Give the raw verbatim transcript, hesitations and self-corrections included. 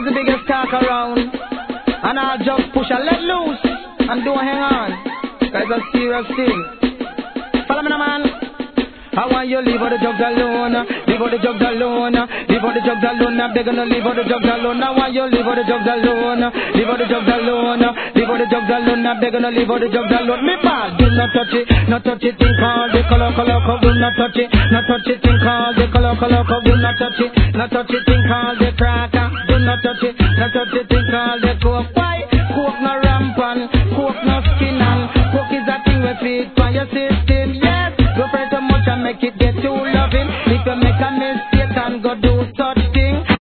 the biggest talk around. And I'll just push and let loose. And don't hang on. That's a serious thing. Follow me now, man. I want you leave all the drugs alone. Leave all the drugs alone. Leave all the drugs alone. I'm begging to leave all the drugs alone. I want you leave all the drugs alone. Leave all the drugs alone. Leave all the drugs alone. I'm begging to leave all the drugs alone. Me bad, do not touch it. Not touch it. Think all the color, color, color. Do not touch it. Not touch it. Think all the color, color, color. Do not touch it. Not touch it. Think all the cracker. Do not touch it. Not touch it. Think all the coke. Why? Coke no rampant. Coke no skin and coke is a thing we feed for your system. Yes. Go pray too much and make it get too loving. If you make a mistake and go do so